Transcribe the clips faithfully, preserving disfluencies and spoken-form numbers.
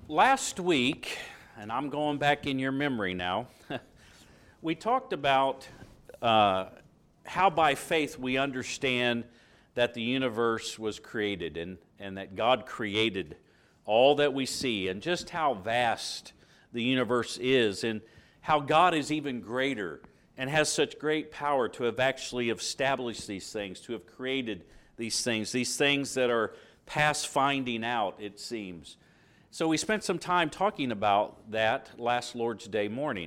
Last week, and I'm going back in your memory now, we talked about uh, how by faith we understand that the universe was created and, and that God created all that we see and just how vast the universe is and how God is even greater and has such great power to have actually established these things, to have created these things, these things that are past finding out, it seems. So we spent some time talking about that last Lord's Day morning.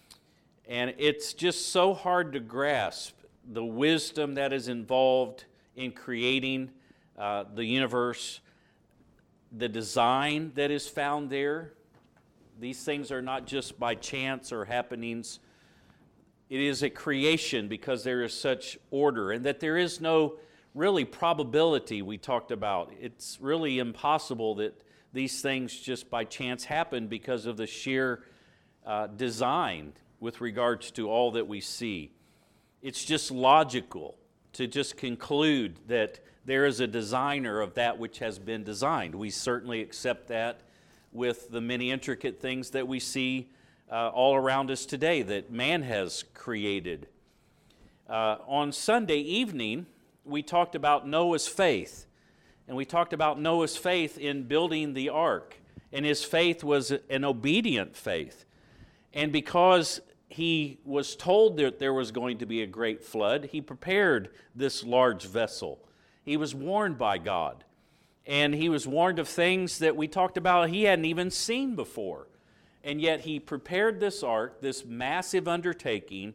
And it's just so hard to grasp the wisdom that is involved in creating uh, the universe, the design that is found there. These things are not just by chance or happenings. It is a creation because there is such order, and that there is no really probability we talked about. It's really impossible that these things just by chance happen because of the sheer uh, design with regards to all that we see. It's just logical to just conclude that there is a designer of that which has been designed. We certainly accept that with the many intricate things that we see uh, all around us today that man has created. Uh, on Sunday evening, we talked about Noah's faith. And we talked about Noah's faith in building the ark. And his faith was an obedient faith. And because he was told that there was going to be a great flood, he prepared this large vessel. He was warned by God. And he was warned of things that we talked about he hadn't even seen before. And yet he prepared this ark, this massive undertaking,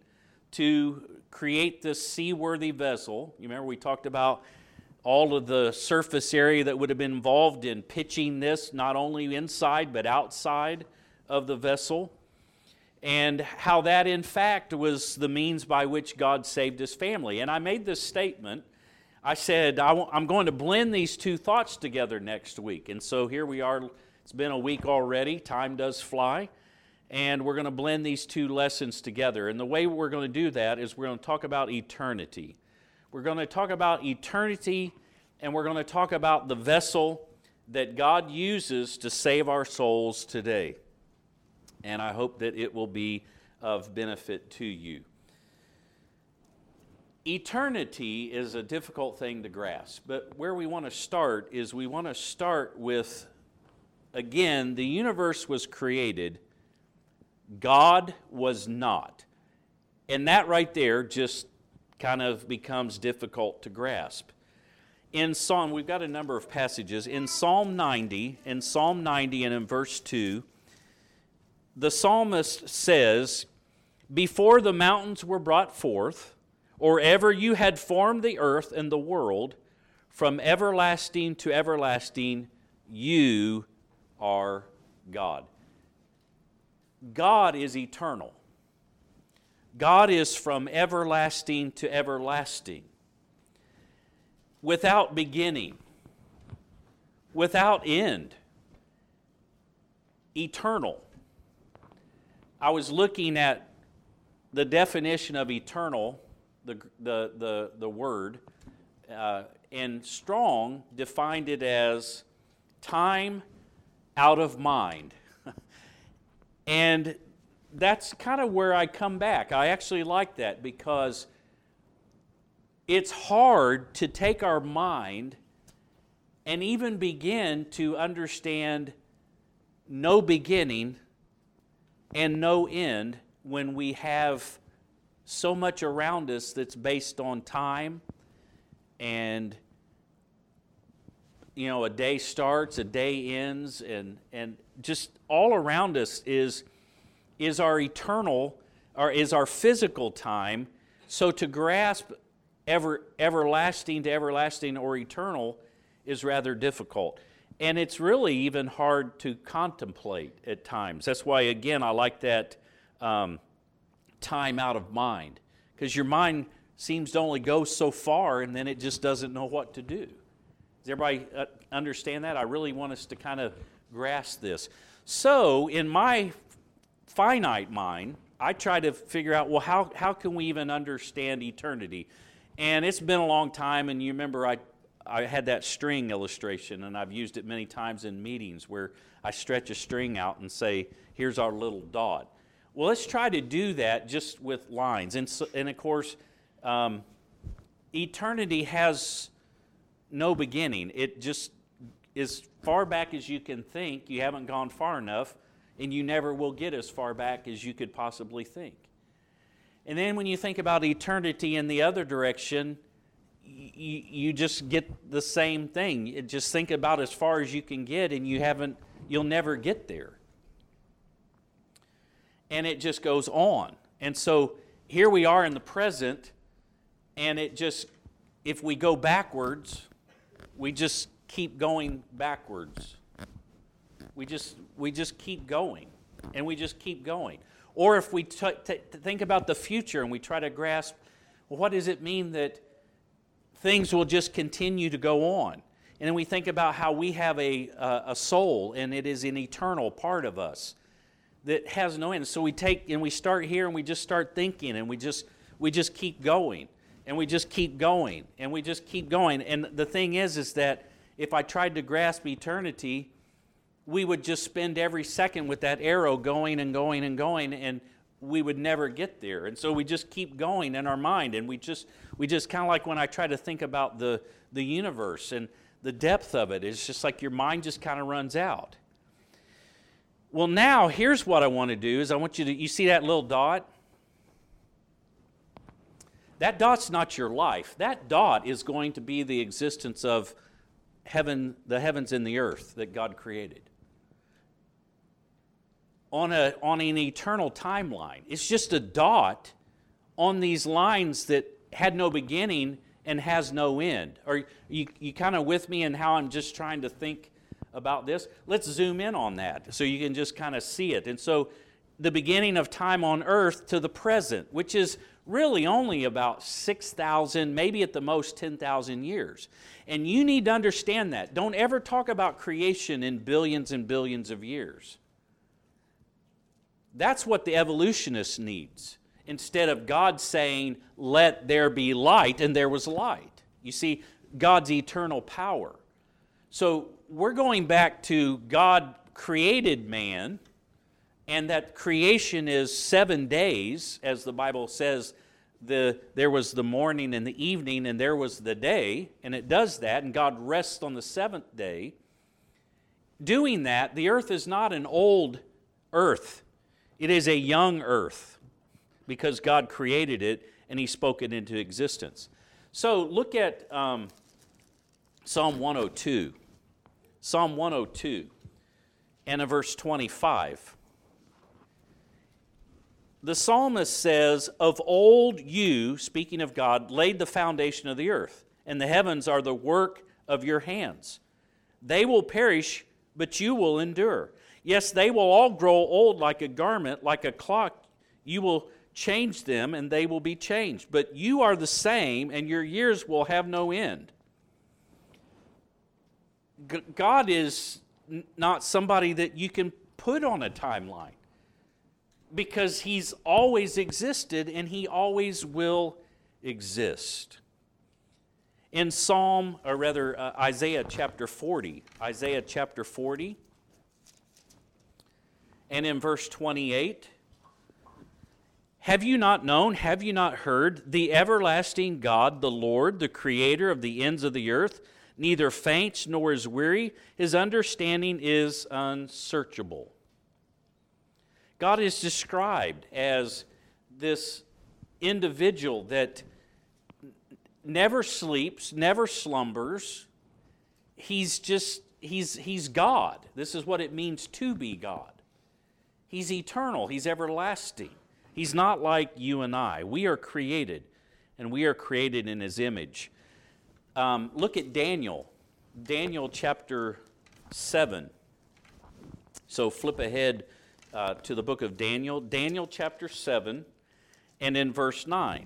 to create this seaworthy vessel. You remember we talked about all of the surface area that would have been involved in pitching this, not only inside but outside of the vessel, and how that in fact was the means by which God saved his family. And I made this statement. I said, I'm going to blend these two thoughts together next week. And so here we are. It's been a week already. Time does fly. And we're going to blend these two lessons together. And the way we're going to do that is we're going to talk about eternity. We're going to talk about eternity, and we're going to talk about the vessel that God uses to save our souls today. And I hope that it will be of benefit to you. Eternity is a difficult thing to grasp, but where we want to start is we want to start with, again, the universe was created. God was not. And that right there just kind of becomes difficult to grasp. In Psalm, we've got a number of passages. In Psalm ninety, in Psalm ninety and in verse two, the psalmist says, "Before the mountains were brought forth, or ever you had formed the earth and the world, from everlasting to everlasting, you are God." God is eternal. God is from everlasting to everlasting, without beginning, without end, eternal. I was looking at the definition of eternal, the, the, the, the word, uh, and Strong defined it as time out of mind. And that's kind of where I come back. I actually like that because it's hard to take our mind and even begin to understand no beginning and no end when we have so much around us that's based on time and, you know, a day starts, a day ends, and, and just all around us is is our eternal, or is our physical time. So to grasp ever everlasting to everlasting or eternal is rather difficult. And it's really even hard to contemplate at times. That's why, again, I like that um, time out of mind. Because your mind seems to only go so far and then it just doesn't know what to do. Does everybody uh, understand that? I really want us to kind of grasp this. So in my finite mind, I try to figure out, well, how, how can we even understand eternity? And it's been a long time, and you remember I I had that string illustration, and I've used it many times in meetings where I stretch a string out and say, here's our little dot. Well, let's try to do that just with lines. And, so, and of course, um, eternity has no beginning. It just, as far back as you can think, you haven't gone far enough, and you never will get as far back as you could possibly think. And then when you think about eternity in the other direction, you, you just get the same thing. You just think about as far as you can get, and you haven't, you'll never get there. And it just goes on. And so here we are in the present, and it just, if we go backwards, we just keep going backwards. We just we just keep going, and we just keep going. Or if we t- t- think about the future and we try to grasp, well, what does it mean that things will just continue to go on? And then we think about how we have a, a, a soul, and it is an eternal part of us that has no end. So we take and we start here, and we just start thinking, and we just we just keep going, and we just keep going, and we just keep going. And the thing is, is that if I tried to grasp eternity, we would just spend every second with that arrow going and going and going, and we would never get there. And so we just keep going in our mind, and we just we just kind of like when I try to think about the, the universe and the depth of it, it's just like your mind just kind of runs out. Well, now here's what I want to do is I want you to, you see that little dot? That dot's not your life. That dot is going to be the existence of heaven, the heavens and the earth that God created. On a on an eternal timeline. It's just a dot on these lines that had no beginning and has no end. Are you, you kind of with me in how I'm just trying to think about this? Let's zoom in on that so you can just kind of see it. And so the beginning of time on earth to the present, which is really only about six thousand, maybe at the most ten thousand years. And you need to understand that. Don't ever talk about creation in billions and billions of years. That's what the evolutionist needs. Instead of God saying, let there be light, and there was light. You see, God's eternal power. So we're going back to God created man, and that creation is seven days, as the Bible says, the there was the morning and the evening, and there was the day, and it does that, and God rests on the seventh day. Doing that, the earth is not an old earth. It is a young earth because God created it and He spoke it into existence. So look at um, Psalm one oh two. Psalm one oh two and in verse twenty-five. The psalmist says, of old you, speaking of God, laid the foundation of the earth, and the heavens are the work of your hands. They will perish, but you will endure. Yes, they will all grow old like a garment, like a clock. You will change them, and they will be changed. But you are the same, and your years will have no end. G- God is n- not somebody that you can put on a timeline, because He's always existed, and He always will exist. In Psalm, or rather uh, Isaiah chapter forty, Isaiah chapter forty, and in verse twenty-eight, have you not known, have you not heard, the everlasting God, the Lord, the creator of the ends of the earth, neither faints nor is weary, His understanding is unsearchable. God is described as this individual that never sleeps, never slumbers. He's just, he's, he's God. This is what it means to be God. He's eternal. He's everlasting. He's not like you and I. We are created, and we are created in His image. Um, look at Daniel. Daniel chapter seven. So flip ahead uh, to the book of Daniel. Daniel chapter seven, and in verse nine.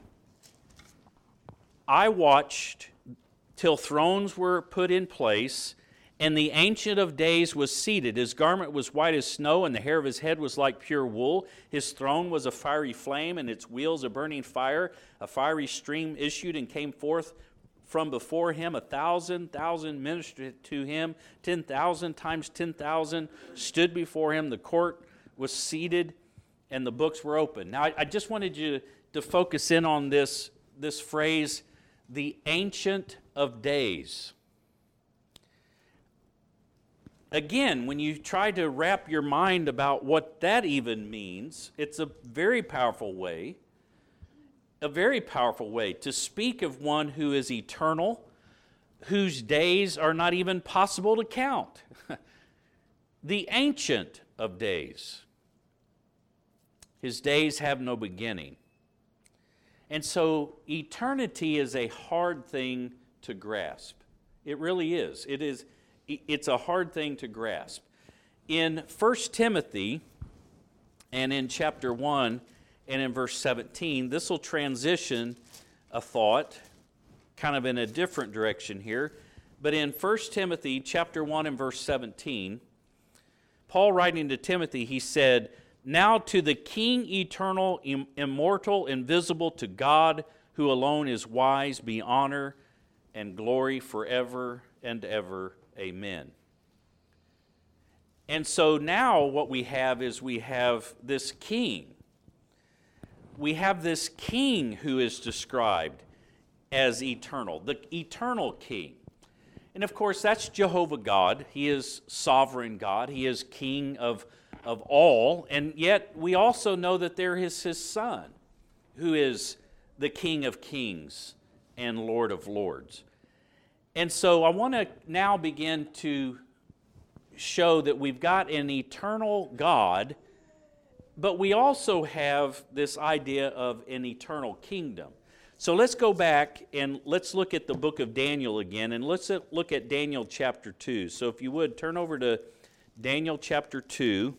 I watched till thrones were put in place, and the Ancient of Days was seated. His garment was white as snow, and the hair of his head was like pure wool. His throne was a fiery flame, and its wheels a burning fire. A fiery stream issued and came forth from before him. A thousand thousand ministered to him. Ten thousand times ten thousand stood before him. The court was seated, and the books were open. Now, I, I just wanted you to focus in on this, this phrase, the Ancient of Days. Again, when you try to wrap your mind about what that even means, it's a very powerful way, a very powerful way to speak of one who is eternal, whose days are not even possible to count. The Ancient of Days. His days have no beginning. And so eternity is a hard thing to grasp. It really is. It is. It's a hard thing to grasp. In First Timothy, and in chapter one, and in verse seventeen, this will transition a thought, kind of in a different direction here. But in First Timothy, chapter one, and verse seventeen, Paul writing to Timothy, he said, "Now to the King eternal, im- immortal, invisible, to God, who alone is wise, be honor and glory forever and ever. Amen." And so now what we have is we have this king. We have this king who is described as eternal, the eternal king. And of course, that's Jehovah God. He is sovereign God. He is king of, of all. And yet we also know that there is his son, who is the King of kings and Lord of lords. And so I want to now begin to show that we've got an eternal God, but we also have this idea of an eternal kingdom. So let's go back and let's look at the book of Daniel again, and let's look at Daniel chapter two. So if you would, turn over to Daniel chapter two.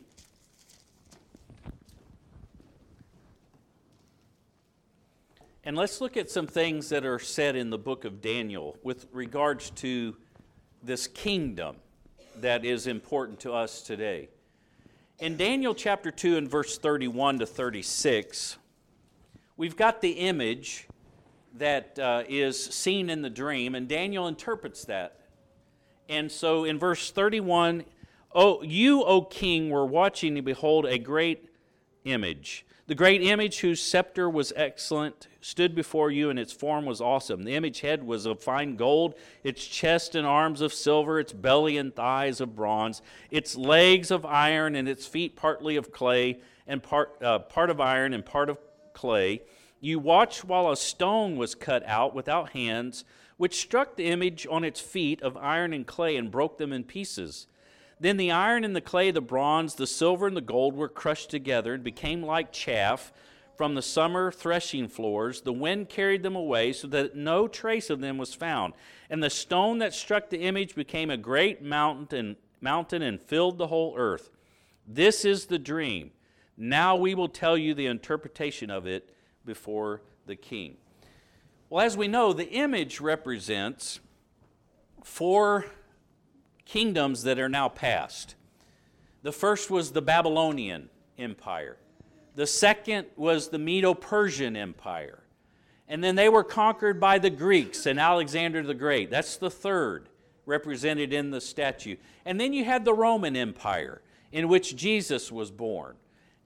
And let's look at some things that are said in the book of Daniel with regards to this kingdom that is important to us today. In Daniel chapter two and verse thirty-one to thirty-six, we've got the image that uh, is seen in the dream, and Daniel interprets that. And so in verse thirty-one, "Oh, you, O king, were watching, and behold, a great image. The great image whose scepter was excellent stood before you, and its form was awesome. The image head was of fine gold, its chest and arms of silver, its belly and thighs of bronze, its legs of iron, and its feet partly of clay, and part, uh, part of iron and part of clay. You watched while a stone was cut out without hands, which struck the image on its feet of iron and clay and broke them in pieces. Then the iron and the clay, the bronze, the silver and the gold were crushed together and became like chaff from the summer threshing floors. The wind carried them away so that no trace of them was found. And the stone that struck the image became a great mountain, mountain and filled the whole earth. This is the dream. Now we will tell you the interpretation of it before the king." Well, as we know, the image represents four kingdoms that are now past. The first was the Babylonian Empire. The second was the Medo-Persian Empire. And then they were conquered by the Greeks and Alexander the Great. That's the third, represented in the statue. And then you had the Roman Empire, in which Jesus was born.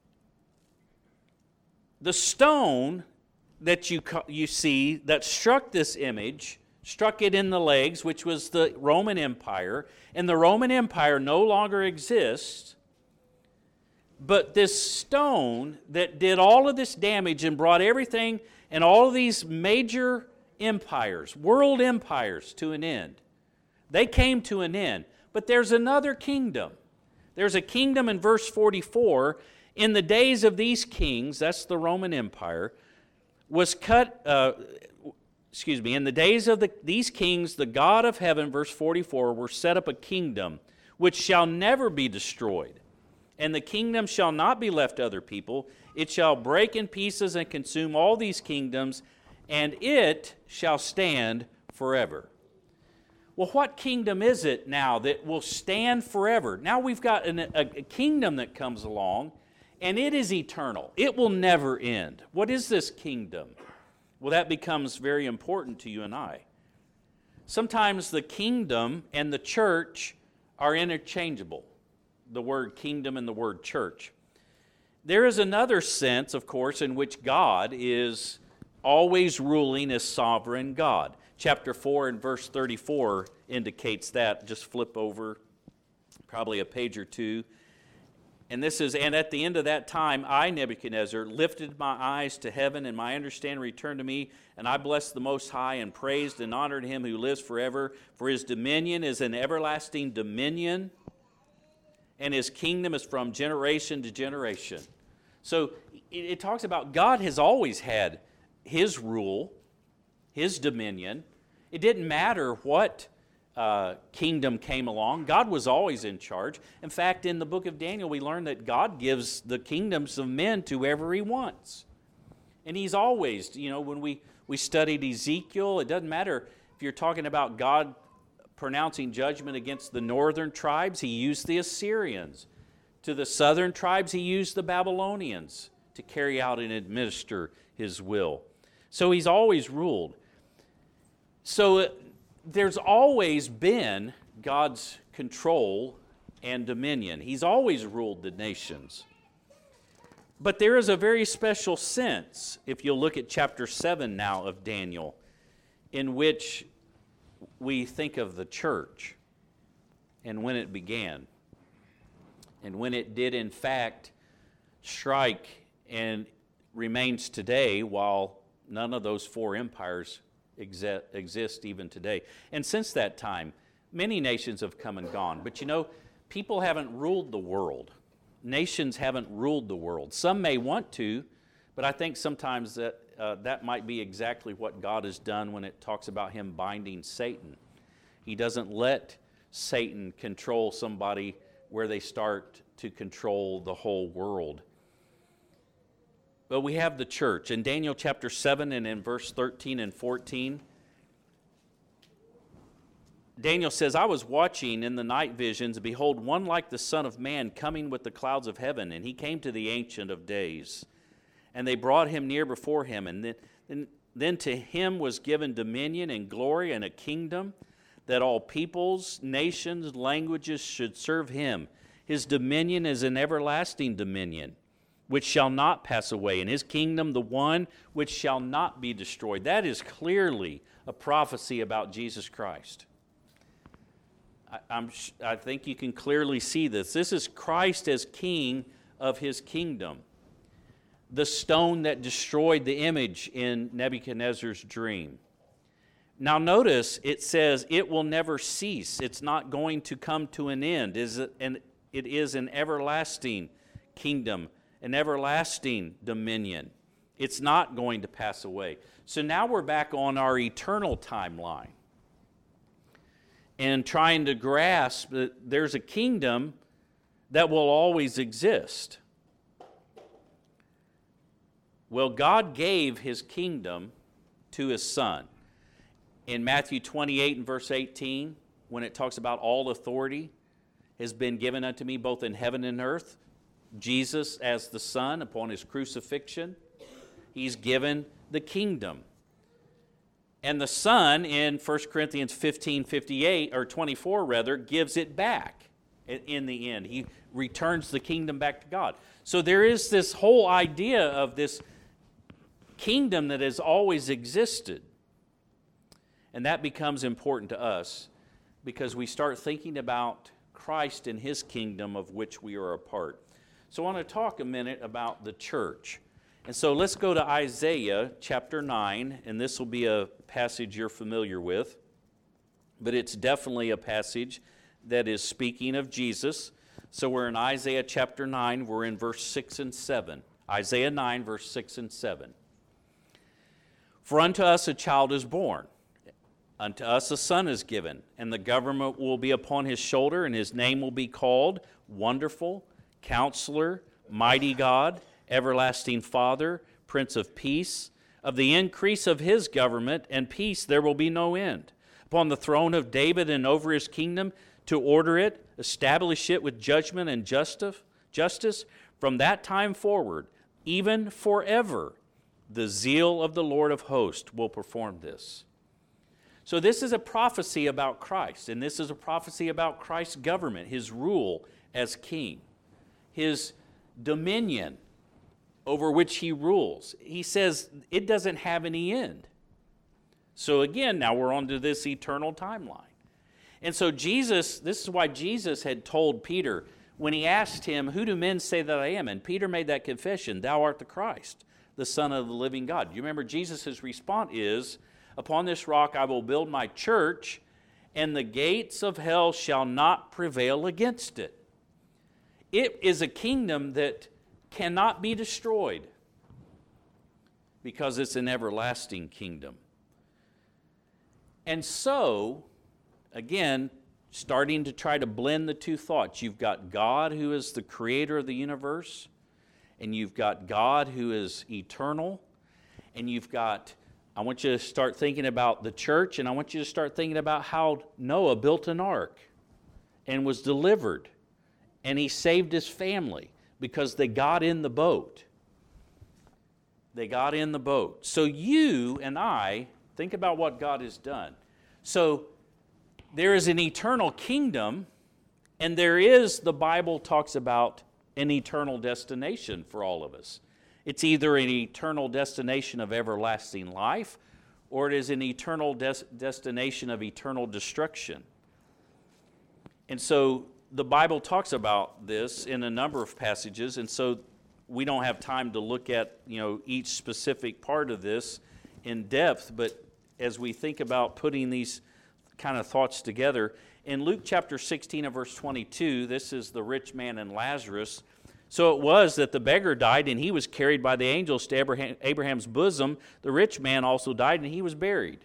The stone that you, you see that struck this image struck it in the legs, which was the Roman Empire, and the Roman Empire no longer exists. But this stone that did all of this damage and brought everything and all of these major empires, world empires, to an end, they came to an end. But there's another kingdom. There's a kingdom in verse forty-four. In the days of these kings, that's the Roman Empire, was cut... Uh, Excuse me, in the days of the, these kings, the God of heaven, verse forty-four, were set up a kingdom which shall never be destroyed. And the kingdom shall not be left to other people. It shall break in pieces and consume all these kingdoms, and it shall stand forever. Well, what kingdom is it now that will stand forever? Now we've got an, a, a kingdom that comes along, and it is eternal. It will never end. What is this kingdom? Well, that becomes very important to you and I. Sometimes the kingdom and the church are interchangeable, the word kingdom and the word church. There is another sense, of course, in which God is always ruling as sovereign God. Chapter four and verse thirty-four indicates that. Just flip over probably a page or two. And this is, and at the end of that time, I, Nebuchadnezzar, lifted my eyes to heaven, and my understanding returned to me, and I blessed the Most High, and praised and honored him who lives forever, for his dominion is an everlasting dominion, and his kingdom is from generation to generation. So it, it talks about God has always had his rule, his dominion. It didn't matter what Uh, kingdom came along. God was always in charge. In fact, in the book of Daniel, we learn that God gives the kingdoms of men to whoever he wants. And he's always, you know, when we, we studied Ezekiel, it doesn't matter if you're talking about God pronouncing judgment against the northern tribes, he used the Assyrians. To the southern tribes, he used the Babylonians to carry out and administer his will. So he's always ruled. So uh, there's always been God's control and dominion. He's always ruled the nations. But there is a very special sense, if you'll look at chapter seven now of Daniel, in which we think of the church and when it began. And when it did in fact strike and remains today, while none of those four empires exist even today. And since that time, many nations have come and gone. But you know, people haven't ruled the world. Nations haven't ruled the world. Some may want to, but I think sometimes that uh, that might be exactly what God has done when it talks about him binding Satan. He doesn't let Satan control somebody where they start to control the whole world. But we have the church. In Daniel chapter seven and in verse thirteen and fourteen, Daniel says, I was watching in the night visions, and behold, one like the Son of Man coming with the clouds of heaven, and he came to the Ancient of Days. And they brought him near before him, and then, then, then to him was given dominion and glory and a kingdom, that all peoples, nations, languages should serve him. His dominion is an everlasting dominion, which shall not pass away, and his kingdom the one which shall not be destroyed. That is clearly a prophecy about Jesus Christ. I, I'm, I think you can clearly see this. This is Christ as king of his kingdom. The stone that destroyed the image in Nebuchadnezzar's dream. Now notice it says it will never cease. It's not going to come to an end. It is an everlasting kingdom, an everlasting dominion. It's not going to pass away. So now we're back on our eternal timeline and trying to grasp that there's a kingdom that will always exist. Well, God gave his kingdom to his Son. In Matthew twenty-eight and verse eighteen, when it talks about all authority has been given unto me both in heaven and earth, Jesus as the Son upon his crucifixion, he's given the kingdom. And the Son in First Corinthians fifteen fifty-eight, or twenty-four rather, gives it back in the end. He returns the kingdom back to God. So there is this whole idea of this kingdom that has always existed. And that becomes important to us because we start thinking about Christ and his kingdom of which we are a part. So I want to talk a minute about the church. And so let's go to Isaiah chapter nine, and this will be a passage you're familiar with, but it's definitely a passage that is speaking of Jesus. So we're in Isaiah chapter nine, we're in verse six and seven. Isaiah nine, verse six and seven. For unto us a child is born, unto us a son is given, and the government will be upon his shoulder, and his name will be called Wonderful, Counselor, Mighty God, Everlasting Father, Prince of Peace. Of the increase of his government and peace there will be no end. Upon the throne of David and over his kingdom, to order it, establish it with judgment and justice, justice from that time forward, even forever. The zeal of the Lord of hosts will perform this. So this is a prophecy about Christ, and this is a prophecy about Christ's government, his rule as king, his dominion over which he rules. He says it doesn't have any end. So again, now we're on to this eternal timeline. And so Jesus, this is why Jesus had told Peter, when he asked him, who do men say that I am? And Peter made that confession, thou art the Christ, the Son of the living God. You remember Jesus' response is, upon this rock I will build my church, and the gates of hell shall not prevail against it. It is a kingdom that cannot be destroyed because it's an everlasting kingdom. And so, again, starting to try to blend the two thoughts. You've got God who is the creator of the universe, and you've got God who is eternal, and you've got, I want you to start thinking about the church, and I want you to start thinking about how Noah built an ark and was delivered, and he saved his family because they got in the boat. They got in the boat. So you and I, think about what God has done. So there is an eternal kingdom, and there is, the Bible talks about, an eternal destination for all of us. It's either an eternal destination of everlasting life, or it is an eternal des- destination of eternal destruction. And so the Bible talks about this in a number of passages, and so we don't have time to look at, you know, each specific part of this in depth, but as we think about putting these kind of thoughts together, in Luke chapter sixteen and verse twenty-two, this is the rich man and Lazarus. So it was that the beggar died, and he was carried by the angels to Abraham, Abraham's bosom. The rich man also died, and he was buried.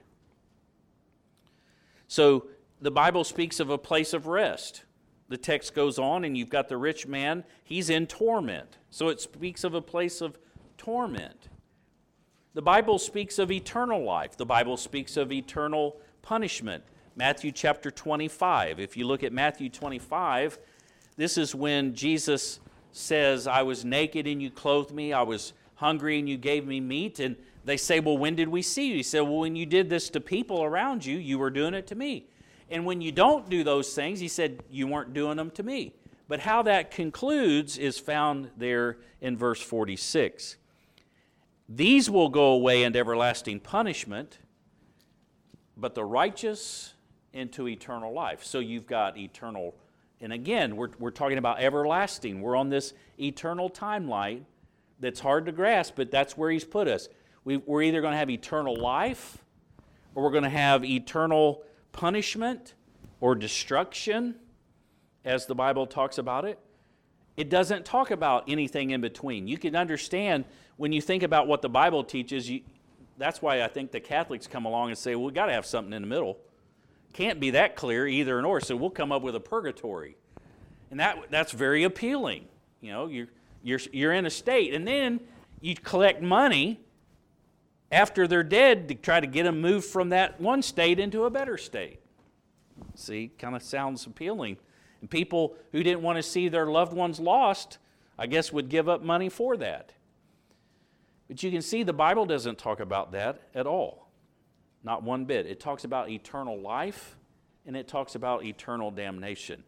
So the Bible speaks of a place of rest. The text goes on, and you've got the rich man. He's in torment. So it speaks of a place of torment. The Bible speaks of eternal life. The Bible speaks of eternal punishment. Matthew chapter twenty-five. If you look at Matthew twenty-five, this is when Jesus says, I was naked and you clothed me. I was hungry and you gave me meat. And they say, well, when did we see you? He said, well, when you did this to people around you, you were doing it to me. And when you don't do those things, he said, you weren't doing them to me. But how that concludes is found there in verse forty-six. These will go away into everlasting punishment, but the righteous into eternal life. So you've got eternal, and again, we're, we're talking about everlasting. We're on this eternal timeline that's hard to grasp, but that's where he's put us. We, we're either going to have eternal life, or we're going to have eternal punishment or destruction, as the Bible talks about it. It doesn't talk about anything in between. You can understand when you think about what the Bible teaches, you, that's why I think the Catholics come along and say, well, we've got to have something in the middle. Can't be that clear either and or, so we'll come up with a purgatory. And that that's very appealing. You know, you're, you're, you're in a state, and then you collect money after they're dead to try to get them moved from that one state into a better state. See, kind of sounds appealing. And people who didn't want to see their loved ones lost, I guess, would give up money for that. But you can see the Bible doesn't talk about that at all. Not one bit. It talks about eternal life, and it talks about eternal damnation.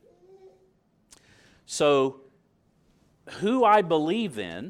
So, who I believe in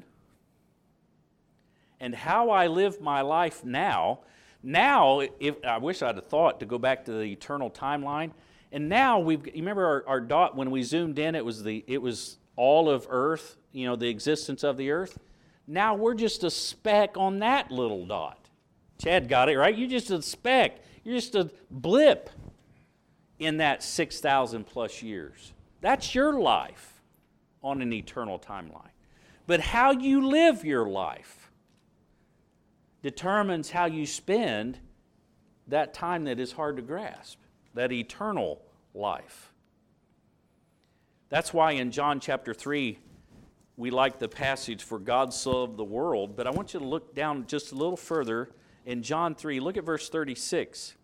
and how I live my life now, now, if I wish I'd have thought to go back to the eternal timeline, and now we've, you remember our, our dot, when we zoomed in, it was the it was all of Earth, you know, the existence of the Earth. Now we're just a speck on that little dot. Chad got it, right? You're just a speck. You're just a blip in that six thousand plus years. That's your life on an eternal timeline. But how you live your life determines how you spend that time that is hard to grasp, that eternal life. That's why in John chapter three, we like the passage, for God so loved the world. But I want you to look down just a little further in John three. Look at verse thirty-six.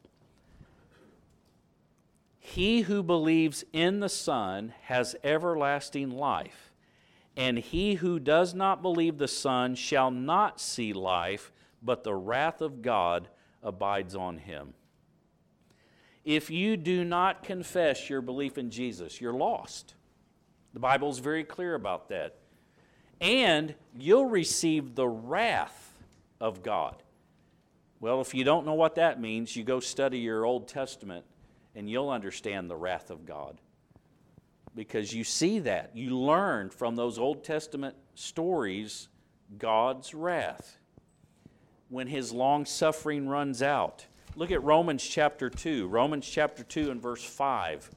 He who believes in the Son has everlasting life, and he who does not believe the Son shall not see life, but the wrath of God abides on him. If you do not confess your belief in Jesus, you're lost. The Bible is very clear about that. And you'll receive the wrath of God. Well, if you don't know what that means, you go study your Old Testament and you'll understand the wrath of God. Because you see that. You learn from those Old Testament stories God's wrath. When His long suffering runs out. Look at Romans chapter two. Romans chapter two and verse five.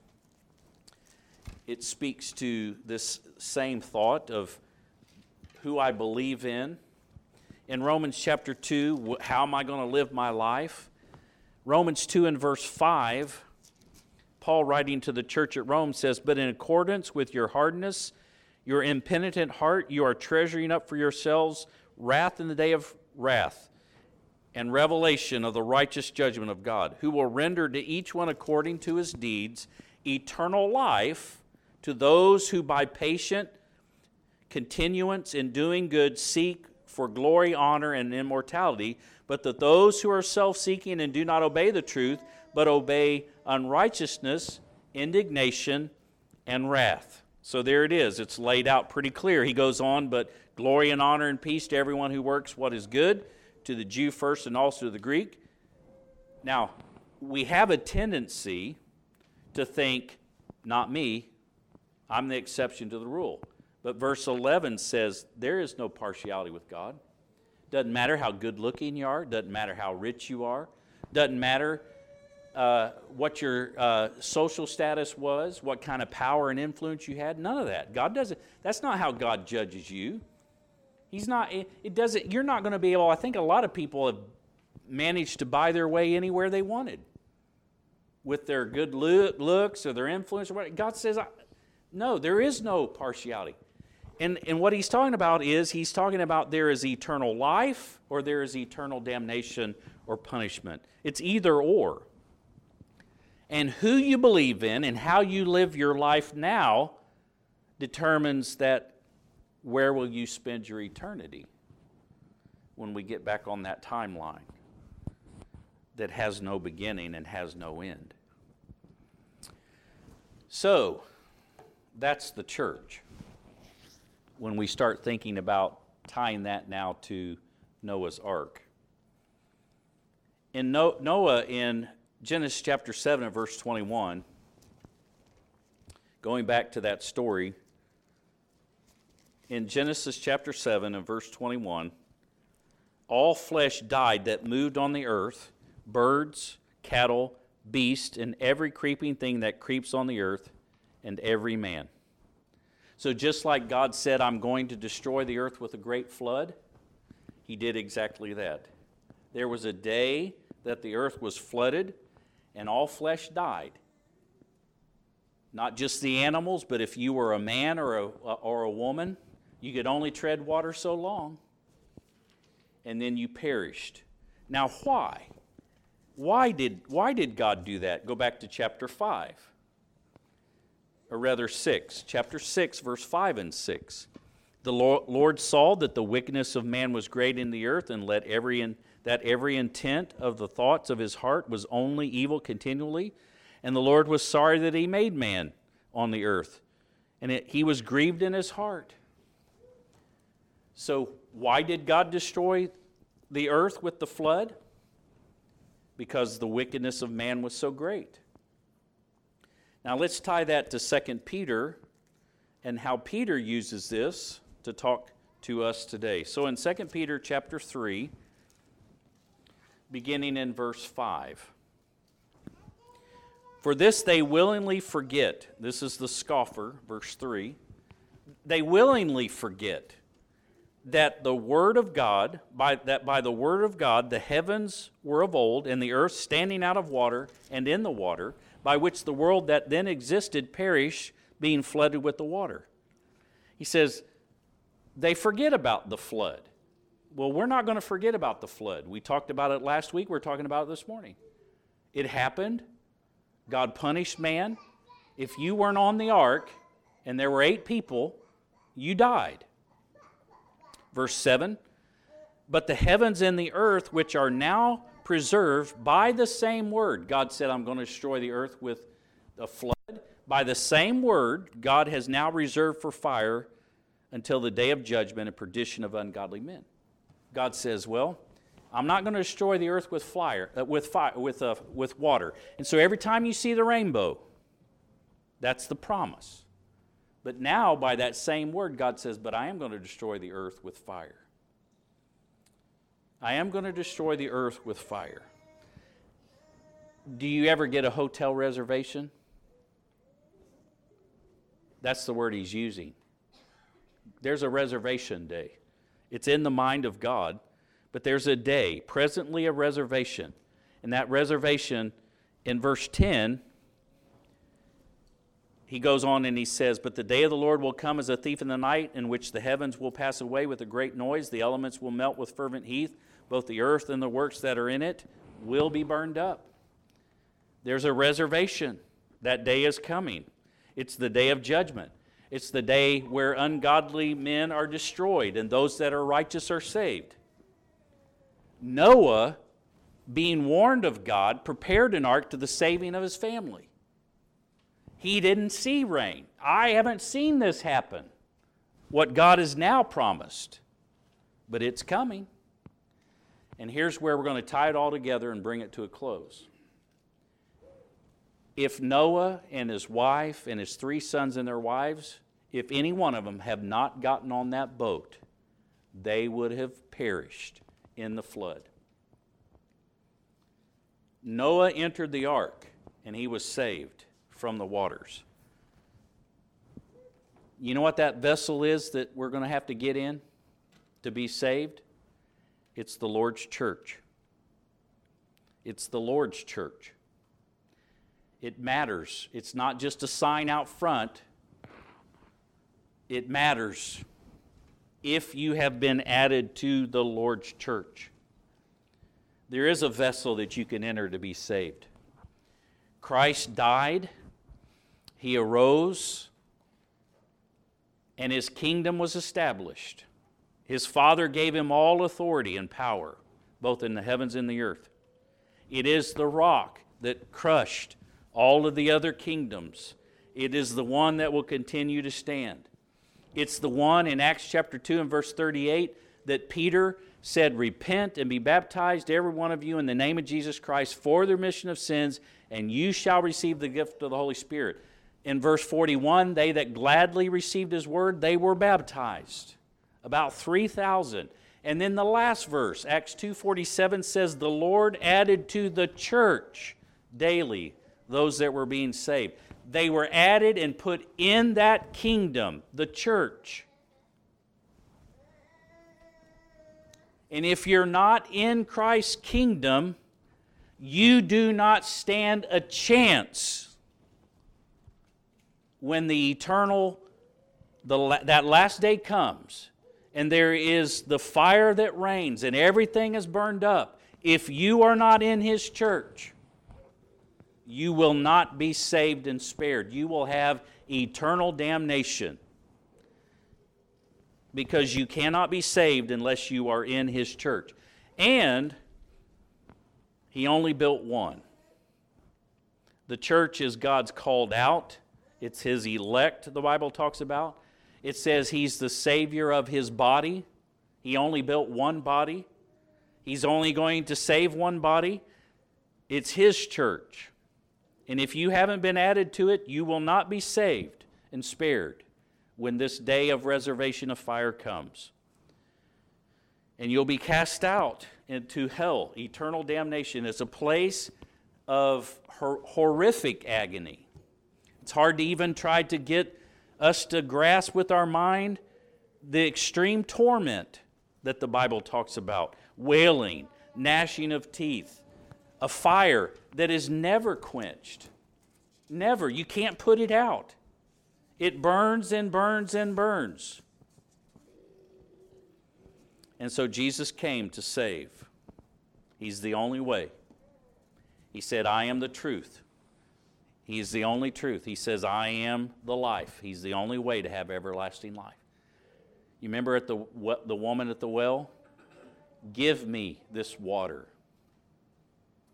It speaks to this same thought of who I believe in. In Romans chapter two, how am I going to live my life? Romans two and verse five, Paul writing to the church at Rome says, "But in accordance with your hardness, your impenitent heart, you are treasuring up for yourselves wrath in the day of wrath and revelation of the righteous judgment of God, who will render to each one according to his deeds eternal life to those who by patient continuance in doing good seek for glory, honor, and immortality, but that those who are self-seeking and do not obey the truth, but obey unrighteousness, indignation, and wrath." So there it is. It's laid out pretty clear. He goes on, "But glory and honor and peace to everyone who works what is good, to the Jew first and also to the Greek." Now, we have a tendency to think, not me, I'm the exception to the rule. But verse eleven says there is no partiality with God. Doesn't matter how good looking you are. Doesn't matter how rich you are. Doesn't matter uh, what your uh, social status was, what kind of power and influence you had. None of that. God doesn't. That's not how God judges you. He's not. It, it doesn't. You're not going to be able. I think a lot of people have managed to buy their way anywhere they wanted with their good looks or their influence or what. God says, no, there is no partiality. And, and what he's talking about is he's talking about there is eternal life or there is eternal damnation or punishment. It's either or. And who you believe in and how you live your life now determines that where will you spend your eternity when we get back on that timeline that has no beginning and has no end. So, that's the church. When we start thinking about tying that now to Noah's Ark. In Noah, in Genesis chapter seven and verse twenty-one, going back to that story, in Genesis chapter seven and verse twenty-one, all flesh died that moved on the earth, birds, cattle, beasts, and every creeping thing that creeps on the earth, and every man. So just like God said, I'm going to destroy the earth with a great flood, He did exactly that. There was a day that the earth was flooded and all flesh died. Not just the animals, but if you were a man or a, or a woman, you could only tread water so long, and then you perished. Now why? Why did, why did God do that? Go back to chapter five. Or rather six, chapter six, verse five and six. The Lord saw that the wickedness of man was great in the earth, and let every in, that every intent of the thoughts of his heart was only evil continually. And the Lord was sorry that He made man on the earth, and it, He was grieved in His heart. So why did God destroy the earth with the flood? Because the wickedness of man was so great. Now let's tie that to Second Peter and how Peter uses this to talk to us today. So in Second Peter chapter three, beginning in verse five. For this they willingly forget. This is the scoffer, verse three. They willingly forget that the word of God, by, that by the word of God the heavens were of old, and the earth standing out of water and in the water, by which the world that then existed perished, being flooded with the water. He says, they forget about the flood. Well, we're not going to forget about the flood. We talked about it last week. We're talking about it this morning. It happened. God punished man. If you weren't on the ark and there were eight people, you died. Verse seven, but the heavens and the earth, which are now preserved by the same word. God said, I'm going to destroy the earth with a flood. By the same word, God has now reserved for fire until the day of judgment and perdition of ungodly men. God says, well, I'm not going to destroy the earth with fire, uh, with fire, with uh, with water. And so every time you see the rainbow, that's the promise. But now, by that same word, God says, but I am going to destroy the earth with fire. I am going to destroy the earth with fire. Do you ever get a hotel reservation? That's the word he's using. There's a reservation day. It's in the mind of God. But there's a day, presently a reservation. And that reservation, in verse ten, he goes on and he says, but the day of the Lord will come as a thief in the night, in which the heavens will pass away with a great noise, the elements will melt with fervent heat, both the earth and the works that are in it will be burned up. There's a reservation. That day is coming. It's the day of judgment. It's the day where ungodly men are destroyed and those that are righteous are saved. Noah, being warned of God, prepared an ark to the saving of his family. He didn't see rain. I haven't seen this happen, what God has now promised. But it's coming. And here's where we're going to tie it all together and bring it to a close. If Noah and his wife and his three sons and their wives, if any one of them have not gotten on that boat, they would have perished in the flood. Noah entered the ark, and he was saved from the waters. You know what that vessel is that we're going to have to get in to be saved? It's the Lord's church. It's the Lord's church. It matters. It's not just a sign out front. It matters if you have been added to the Lord's church. There is a vessel that you can enter to be saved. Christ died, he arose, and his kingdom was established. His Father gave him all authority and power, both in the heavens and the earth. It is the rock that crushed all of the other kingdoms. It is the one that will continue to stand. It's the one in Acts chapter two and verse thirty-eight that Peter said, repent and be baptized, every one of you, in the name of Jesus Christ for the remission of sins, and you shall receive the gift of the Holy Spirit. In verse forty-one, they that gladly received his word, they were baptized. About three thousand. And then the last verse, Acts two forty-seven, says, the Lord added to the church daily those that were being saved. They were added and put in that kingdom, the church. And if you're not in Christ's kingdom, you do not stand a chance when the eternal, the, that last day comes, and there is the fire that rains, and everything is burned up. If you are not in his church, you will not be saved and spared. You will have eternal damnation, because you cannot be saved unless you are in his church. And he only built one. The church is God's called out. It's his elect, the Bible talks about. It says he's the Savior of his body. He only built one body. He's only going to save one body. It's his church. And if you haven't been added to it, you will not be saved and spared when this day of reservation of fire comes. And you'll be cast out into hell, eternal damnation. It's a place of hor- horrific agony. It's hard to even try to get us to grasp with our mind the extreme torment that the Bible talks about. Wailing, gnashing of teeth, a fire that is never quenched. Never. You can't put it out. It burns and burns and burns. And so Jesus came to save. He's the only way. He said, I am the truth. He's the only truth. He says, I am the life. He's the only way to have everlasting life. You remember at the, the woman at the well? Give me this water.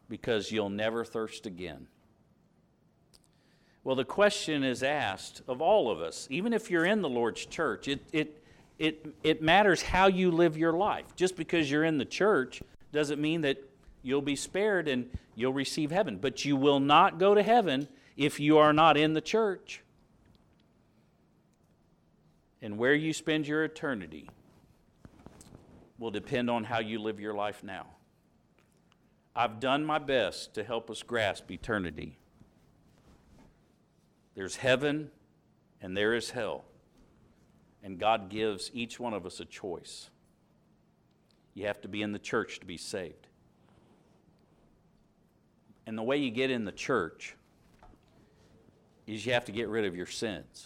because you'll never thirst again. Well, the question is asked of all of us, even if you're in the Lord's church, it, it, it, it matters how you live your life. Just because you're in the church doesn't mean that you'll be spared and you'll receive heaven. But you will not go to heaven if you are not in the church. And where you spend your eternity will depend on how you live your life now. I've done my best to help us grasp eternity. There's heaven and there is hell. And God gives each one of us a choice. You have to be in the church to be saved. And the way you get in the church is you have to get rid of your sins.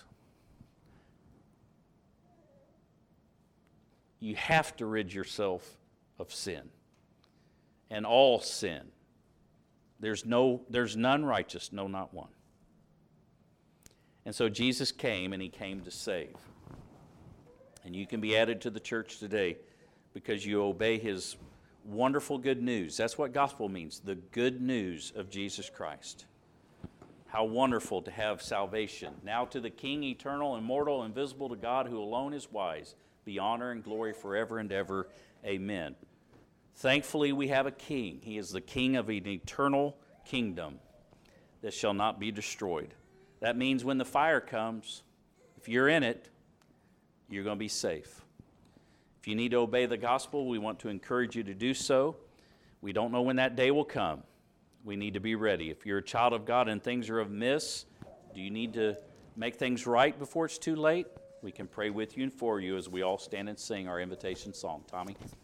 You have to rid yourself of sin. And all sin. There's no, there's none righteous, no, not one. And so Jesus came, and he came to save. And you can be added to the church today because you obey his wonderful good news. That's what gospel means, the good news of Jesus Christ. How wonderful to have salvation. Now to the King, eternal, immortal, invisible, to God who alone is wise, be honor and glory forever and ever. Amen. Thankfully, we have a king. He is the king of an eternal kingdom that shall not be destroyed. That means when the fire comes, if you're in it, you're going to be safe. If you need to obey the gospel, we want to encourage you to do so. We don't know when that day will come. We need to be ready. If you're a child of God and things are amiss, do you need to make things right before it's too late? We can pray with you and for you as we all stand and sing our invitation song. Tommy?